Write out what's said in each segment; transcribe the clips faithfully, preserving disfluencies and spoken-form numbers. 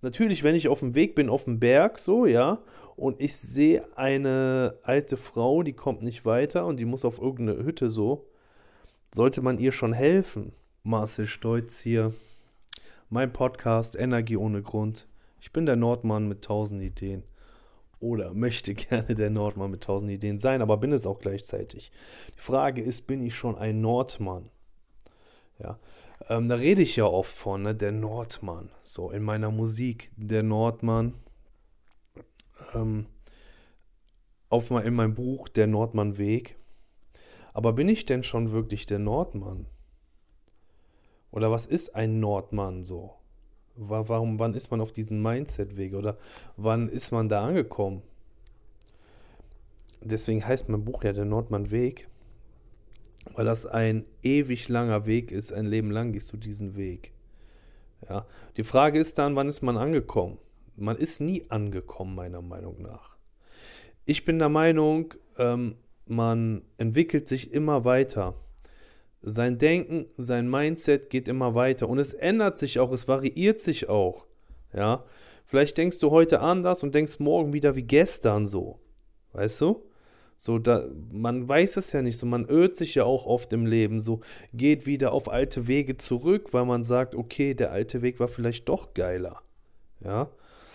Natürlich, wenn ich auf dem Weg bin, auf dem Berg, so, ja, und ich sehe eine alte Frau, die kommt nicht weiter und die muss auf irgendeine Hütte so, sollte man ihr schon helfen. Marcel Stolz hier, mein Podcast Energie ohne Grund. Ich bin der Nordmann mit tausend Ideen. Oder möchte gerne der Nordmann mit tausend Ideen sein, aber bin es auch gleichzeitig. Die Frage ist, bin ich schon ein Nordmann? Ja, ähm, da rede ich ja oft von, ne? Der Nordmann. So in meiner Musik, der Nordmann. Ähm, auf mein, in meinem Buch, der Nordmann-Weg. Aber bin ich denn schon wirklich der Nordmann? Oder was ist ein Nordmann so? Wa- Warum, wann ist man auf diesem Mindset-Weg? Oder wann ist man da angekommen? Deswegen heißt mein Buch ja der Nordmann-Weg. Weil das ein ewig langer Weg ist, ein Leben lang gehst du diesen Weg. Ja. Die Frage ist dann, wann ist man angekommen? Man ist nie angekommen, meiner Meinung nach. Ich bin der Meinung, ähm, man entwickelt sich immer weiter. Sein Denken, sein Mindset geht immer weiter. Und es ändert sich auch, es variiert sich auch. Ja. Vielleicht denkst du heute anders und denkst morgen wieder wie gestern so. Weißt du? So, da, man weiß es ja nicht so, man irrt sich ja auch oft im Leben, so geht wieder auf alte Wege zurück, weil man sagt, okay, der alte Weg war vielleicht doch geiler, ja,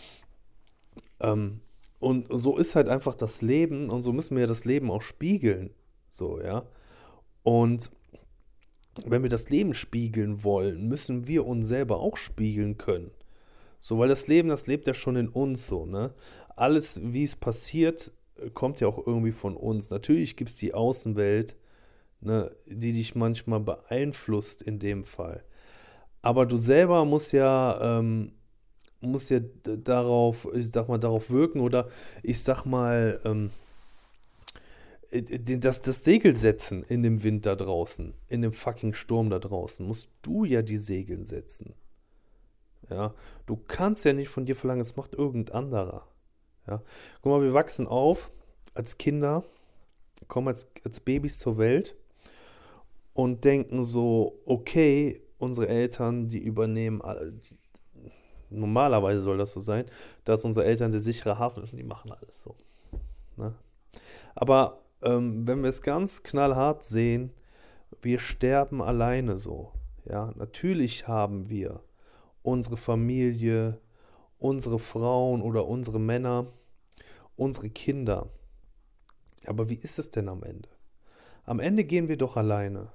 ähm, und so ist halt einfach das Leben und so müssen wir ja das Leben auch spiegeln, so, ja, und wenn wir das Leben spiegeln wollen, müssen wir uns selber auch spiegeln können, so, weil das Leben, das lebt ja schon in uns, so, ne, alles, wie es passiert, kommt ja auch irgendwie von uns. Natürlich gibt es die Außenwelt, ne, die dich manchmal beeinflusst in dem Fall. Aber du selber musst ja, ähm, musst ja d- darauf, ich sag mal, darauf wirken oder ich sag mal, ähm, äh, den- das, das Segel setzen in dem Wind da draußen, in dem fucking Sturm da draußen, musst du ja die Segel setzen. Ja, du kannst ja nicht von dir verlangen, es macht irgendein anderer. Ja, guck mal, wir wachsen auf als Kinder, kommen als, als Babys zur Welt und denken so, okay, unsere Eltern, die übernehmen, all- die, normalerweise soll das so sein, dass unsere Eltern der sichere Hafen sind, die machen alles so. Ne? Aber ähm, wenn wir es ganz knallhart sehen, wir sterben alleine so. Ja, natürlich haben wir unsere Familie, unsere Frauen oder unsere Männer, unsere Kinder. Aber wie ist es denn am Ende? Am Ende gehen wir doch alleine.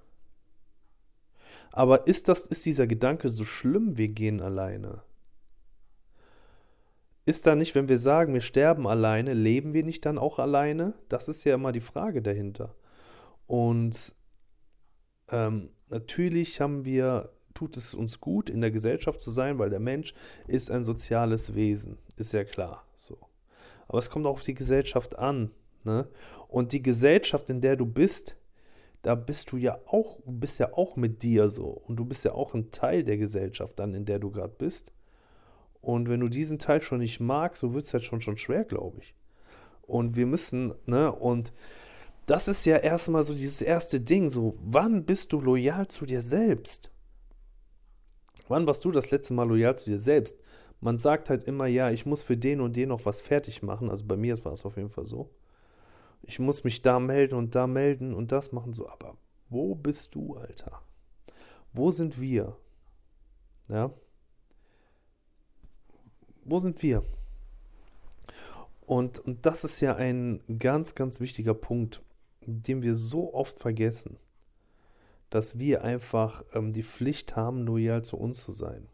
Aber ist das, ist dieser Gedanke so schlimm, wir gehen alleine? Ist da nicht, wenn wir sagen, wir sterben alleine, leben wir nicht dann auch alleine? Das ist ja immer die Frage dahinter. Und ähm, natürlich haben wir, tut es uns gut, in der Gesellschaft zu sein, weil der Mensch ist ein soziales Wesen, ist ja klar so. Aber es kommt auch auf die Gesellschaft an, ne? Und die Gesellschaft, in der du bist, da bist du ja auch, bist ja auch mit dir so. Und du bist ja auch ein Teil der Gesellschaft dann, in der du gerade bist. Und wenn du diesen Teil schon nicht magst, so wird es halt schon, schon schwer, glaube ich. Und wir müssen, ne, und das ist ja erstmal so dieses erste Ding, so, wann bist du loyal zu dir selbst? Wann warst du das letzte Mal loyal zu dir selbst? Man sagt halt immer, ja, ich muss für den und den noch was fertig machen. Also bei mir war es auf jeden Fall so. Ich muss mich da melden und da melden und das machen so. Aber wo bist du, Alter? Wo sind wir? Ja? Wo sind wir? Und, und das ist ja ein ganz, ganz wichtiger Punkt, den wir so oft vergessen, dass wir einfach ähm, die Pflicht haben, loyal zu uns zu sein.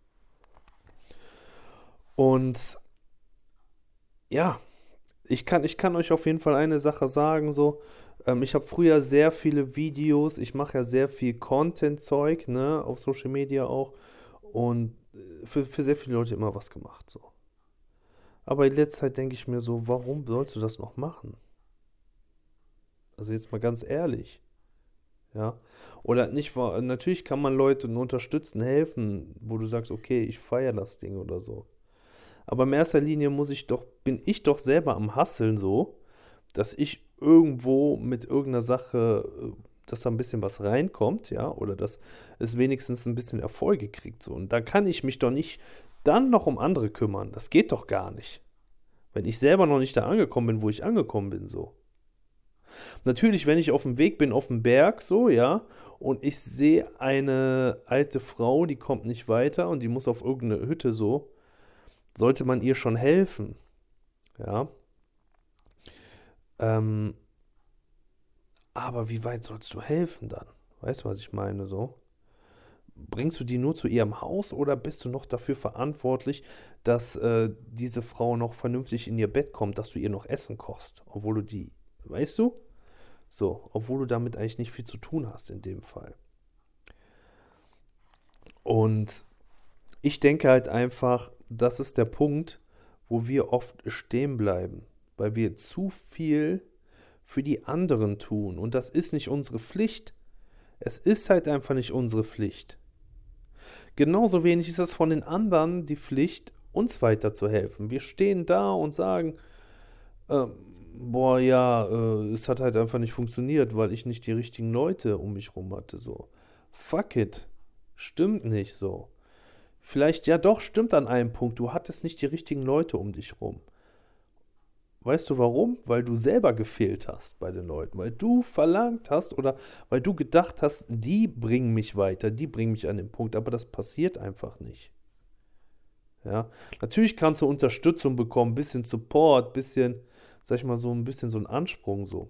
Und ja, ich kann, ich kann euch auf jeden Fall eine Sache sagen, so, ähm, ich habe früher sehr viele Videos, ich mache ja sehr viel Content-Zeug, ne, auf Social Media auch und äh, für, für sehr viele Leute immer was gemacht, so. Aber in letzter Zeit denke ich mir so, warum sollst du das noch machen? Also jetzt mal ganz ehrlich, ja. Oder nicht, wa- natürlich kann man Leute nur unterstützen, helfen, wo du sagst, okay, ich feiere das Ding oder so. Aber in erster Linie muss ich doch, bin ich doch selber am Hasseln so, dass ich irgendwo mit irgendeiner Sache, äh, dass da ein bisschen was reinkommt, ja, oder dass es wenigstens ein bisschen Erfolge kriegt, so. Und da kann ich mich doch nicht dann noch um andere kümmern, das geht doch gar nicht. Wenn ich selber noch nicht da angekommen bin, wo ich angekommen bin, so. Natürlich, wenn ich auf dem Weg bin, auf dem Berg, so, ja, und ich sehe eine alte Frau, die kommt nicht weiter und die muss auf irgendeine Hütte, so, sollte man ihr schon helfen, ja. Ähm, aber wie weit sollst du helfen dann? Weißt du, was ich meine, so? Bringst du die nur zu ihrem Haus oder bist du noch dafür verantwortlich, dass äh, diese Frau noch vernünftig in ihr Bett kommt, dass du ihr noch Essen kochst, obwohl du die, weißt du? So, obwohl du damit eigentlich nicht viel zu tun hast in dem Fall. Und ich denke halt einfach, das ist der Punkt, wo wir oft stehen bleiben, weil wir zu viel für die anderen tun. Und das ist nicht unsere Pflicht. Es ist halt einfach nicht unsere Pflicht. Genauso wenig ist es von den anderen die Pflicht, uns weiterzuhelfen. Wir stehen da und sagen, äh, boah, ja, äh, es hat halt einfach nicht funktioniert, weil ich nicht die richtigen Leute um mich rum hatte. So, fuck it, stimmt nicht so. Vielleicht, ja doch, stimmt an einem Punkt, du hattest nicht die richtigen Leute um dich rum. Weißt du warum? Weil du selber gefehlt hast bei den Leuten, weil du verlangt hast oder weil du gedacht hast, die bringen mich weiter, die bringen mich an den Punkt, aber das passiert einfach nicht. Ja, natürlich kannst du Unterstützung bekommen, ein bisschen Support, ein bisschen, sag ich mal so, ein bisschen so ein Ansprung so.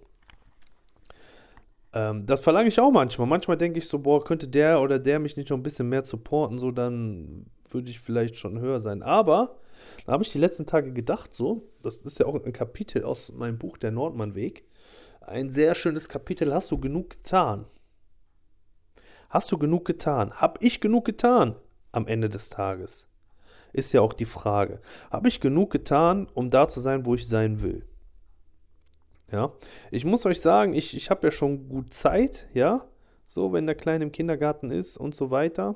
Ähm, das verlange ich auch manchmal. Manchmal denke ich so, boah, könnte der oder der mich nicht noch ein bisschen mehr supporten, so dann würde ich vielleicht schon höher sein. Aber da habe ich die letzten Tage gedacht, so, das ist ja auch ein Kapitel aus meinem Buch Der Nordmannweg. Ein sehr schönes Kapitel. Hast du genug getan? Hast du genug getan? Hab ich genug getan am Ende des Tages? Ist ja auch die Frage. Habe ich genug getan, um da zu sein, wo ich sein will? Ja, ich muss euch sagen, ich, ich habe ja schon gut Zeit, ja, so, wenn der Kleine im Kindergarten ist und so weiter.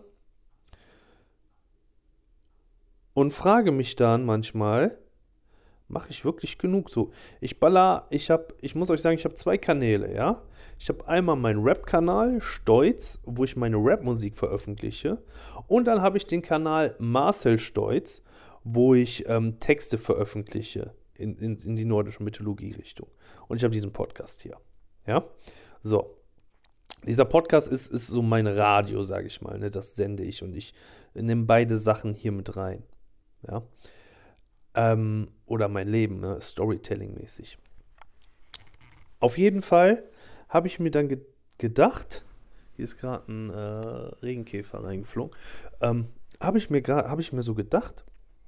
Und frage mich dann manchmal, mache ich wirklich genug so? Ich baller, ich habe, ich muss euch sagen, ich habe zwei Kanäle, ja. Ich habe einmal meinen Rap-Kanal, Stoiz, wo ich meine Rap-Musik veröffentliche. Und dann habe ich den Kanal Marcel Stoiz, wo ich ähm, Texte veröffentliche in, in, in die nordische Mythologie-Richtung. Und ich habe diesen Podcast hier, ja. So. Dieser Podcast ist, ist so mein Radio, sage ich mal, ne? Das sende ich und ich nehme beide Sachen hier mit rein. Ja. Ähm, oder mein Leben, ne? Storytelling-mäßig. Auf jeden Fall habe ich mir dann ge- gedacht, hier ist gerade ein äh, Regenkäfer reingeflogen, ähm, habe ich, mir gra- hab ich mir so gedacht,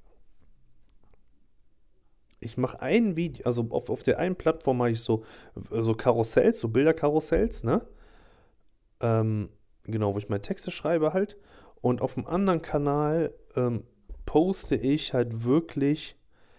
ich mache ein Video, also auf, auf der einen Plattform mache ich so, so Karussells, so Bilderkarussells, ne? Ähm, genau, wo ich meine Texte schreibe halt. Und auf dem anderen Kanal ähm, poste ich halt wirklich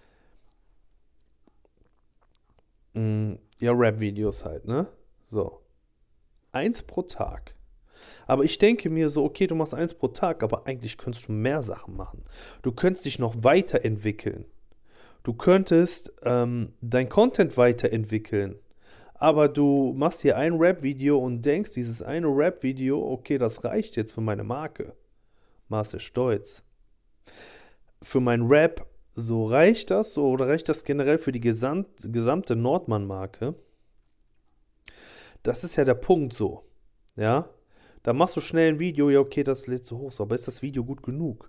mh, ja, Rap-Videos halt, ne? So. Eins pro Tag. Aber ich denke mir so, okay, du machst eins pro Tag, aber eigentlich könntest du mehr Sachen machen. Du könntest dich noch weiterentwickeln. Du könntest ähm, dein Content weiterentwickeln. Aber du machst hier ein Rap-Video und denkst, dieses eine Rap-Video, okay, das reicht jetzt für meine Marke. Marcel Stoiz. Für mein Rap, so reicht das, so, oder reicht das generell für die gesamt, gesamte Nordmann-Marke? Das ist ja der Punkt so, ja? Da machst du schnell ein Video, ja okay, das lädt so hoch, so, aber ist das Video gut genug?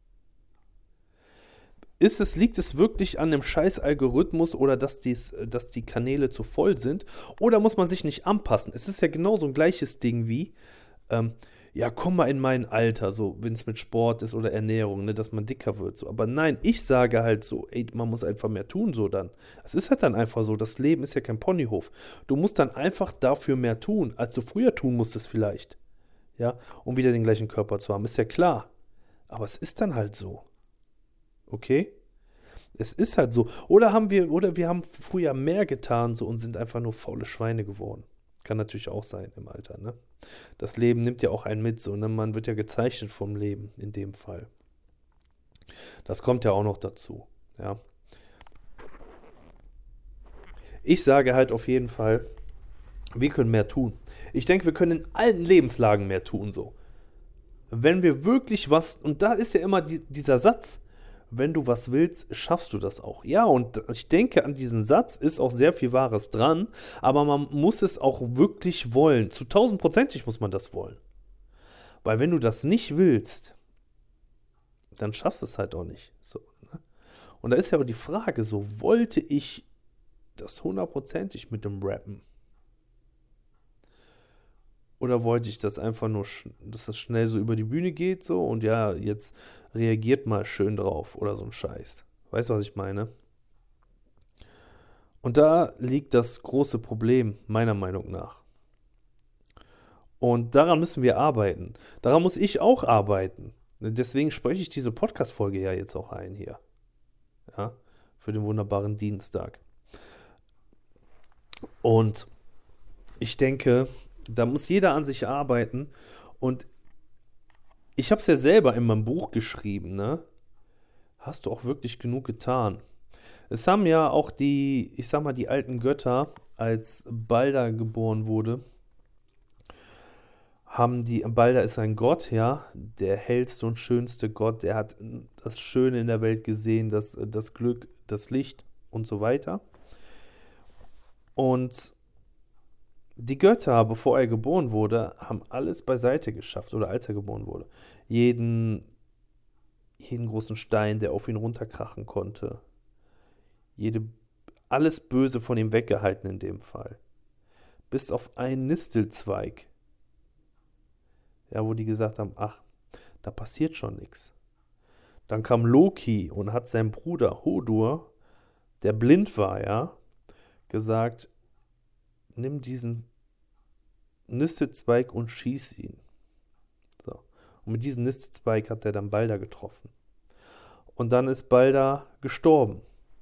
Ist es, liegt es wirklich an dem scheiß Algorithmus oder dass, dies, dass die Kanäle zu voll sind? Oder muss man sich nicht anpassen? Es ist ja genau so ein gleiches Ding wie, ähm, ja, komm mal in mein Alter, so, wenn es mit Sport ist oder Ernährung, ne, dass man dicker wird, so. Aber nein, ich sage halt so, ey, man muss einfach mehr tun, so dann. Es ist halt dann einfach so, das Leben ist ja kein Ponyhof. Du musst dann einfach dafür mehr tun, als du früher tun musstest vielleicht. Ja, um wieder den gleichen Körper zu haben, ist ja klar. Aber es ist dann halt so. Okay? Es ist halt so. Oder haben wir, oder wir haben früher mehr getan so und sind einfach nur faule Schweine geworden. Kann natürlich auch sein im Alter, ne? Das Leben nimmt ja auch einen mit, so, ne? Man wird ja gezeichnet vom Leben in dem Fall. Das kommt ja auch noch dazu, ja. Ich sage halt auf jeden Fall, wir können mehr tun. Ich denke, wir können in allen Lebenslagen mehr tun, so. Wenn wir wirklich was, und da ist ja immer die, dieser Satz, wenn du was willst, schaffst du das auch. Ja, und ich denke, an diesem Satz ist auch sehr viel Wahres dran, aber man muss es auch wirklich wollen. Zu tausendprozentig muss man das wollen. Weil wenn du das nicht willst, dann schaffst du es halt auch nicht. So, ne? Und da ist ja aber die Frage so, wollte ich das hundertprozentig mit dem Rappen? Oder wollte ich das einfach nur, dass das schnell so über die Bühne geht so und ja, jetzt reagiert mal schön drauf oder so ein Scheiß. Weißt du, was ich meine? Und da liegt das große Problem, meiner Meinung nach. Und daran müssen wir arbeiten. Daran muss ich auch arbeiten. Deswegen spreche ich diese Podcast-Folge ja jetzt auch ein hier. Ja, für den wunderbaren Dienstag. Und ich denke, da muss jeder an sich arbeiten. Und ich habe es ja selber in meinem Buch geschrieben, ne? Hast du auch wirklich genug getan? Es haben ja auch die, ich sag mal, die alten Götter, als Balder geboren wurde, haben die, Balder ist ein Gott, ja, der hellste und schönste Gott, der hat das Schöne in der Welt gesehen, das, das Glück, das Licht und so weiter. Und die Götter, bevor er geboren wurde, haben alles beiseite geschafft, oder als er geboren wurde. Jeden, jeden großen Stein, der auf ihn runterkrachen konnte. Jede, alles Böse von ihm weggehalten in dem Fall. Bis auf einen Nistelzweig. Ja, wo die gesagt haben, ach, da passiert schon nichts. Dann kam Loki und hat seinem Bruder Hodur, der blind war, ja, gesagt, nimm diesen Nistelzweig und schieß ihn. So. Und mit diesem Nistelzweig hat er dann Balder getroffen. Und dann ist Balder gestorben.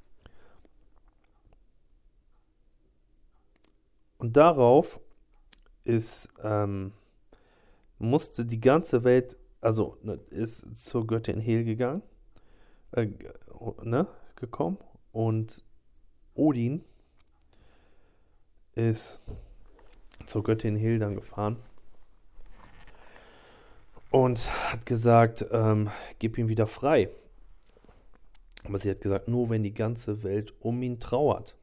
Und darauf ist, ähm, musste die ganze Welt, also ne, ist zur Göttin Hel gegangen, äh, ne, gekommen. Und Odin ist zur Göttin Hel dann gefahren und hat gesagt, ähm, gib ihn wieder frei. Aber sie hat gesagt, nur wenn die ganze Welt um ihn trauert.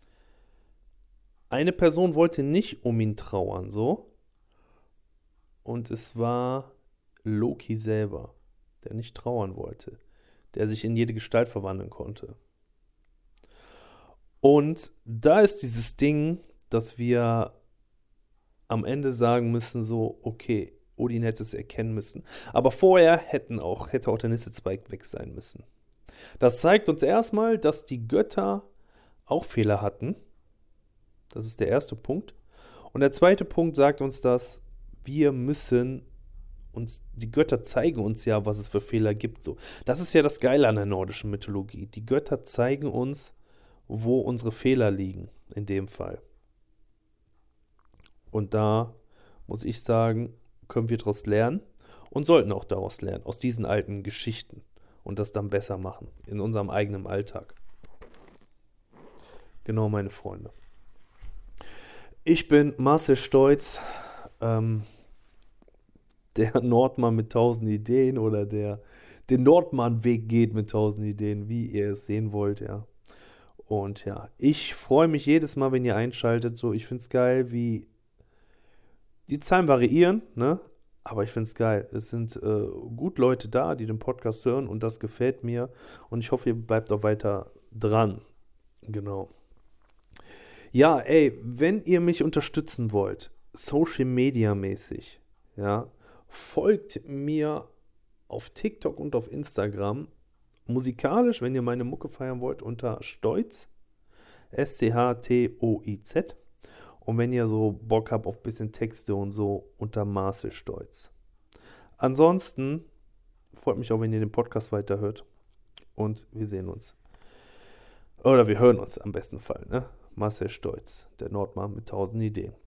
Eine Person wollte nicht um ihn trauern, so. Und es war Loki selber, der nicht trauern wollte, der sich in jede Gestalt verwandeln konnte. Und da ist dieses Ding, dass wir am Ende sagen müssen, so, okay, Odin hätte es erkennen müssen. Aber vorher hätten auch, hätte auch der Nistelzweig weg sein müssen. Das zeigt uns erstmal, dass die Götter auch Fehler hatten. Das ist der erste Punkt. Und der zweite Punkt sagt uns, dass wir müssen uns, die Götter zeigen uns ja, was es für Fehler gibt. So. Das ist ja das Geile an der nordischen Mythologie. Die Götter zeigen uns, wo unsere Fehler liegen, in dem Fall. Und da muss ich sagen, können wir daraus lernen und sollten auch daraus lernen, aus diesen alten Geschichten und das dann besser machen, in unserem eigenen Alltag. Genau, meine Freunde. Ich bin Marcel Stolz, ähm, der Nordmann mit tausend Ideen oder der den Nordmann-Weg geht mit tausend Ideen, wie ihr es sehen wollt, ja. Und ja, ich freue mich jedes Mal, wenn ihr einschaltet, so, ich finde es geil, wie die Zahlen variieren, ne? Aber ich finde es geil. Es sind äh, gut Leute da, die den Podcast hören und das gefällt mir. Und ich hoffe, ihr bleibt auch weiter dran. Genau. Ja, ey, wenn ihr mich unterstützen wollt, Social Media mäßig, ja, folgt mir auf TikTok und auf Instagram. Musikalisch, wenn ihr meine Mucke feiern wollt, unter Stoiz. S C H T O I Z. Und wenn ihr so Bock habt auf ein bisschen Texte und so, unter Marcel Stolz. Ansonsten freut mich auch, wenn ihr den Podcast weiterhört. Und wir sehen uns. Oder wir hören uns am besten Fall, ne? Marcel Stolz, der Nordmann mit tausend Ideen.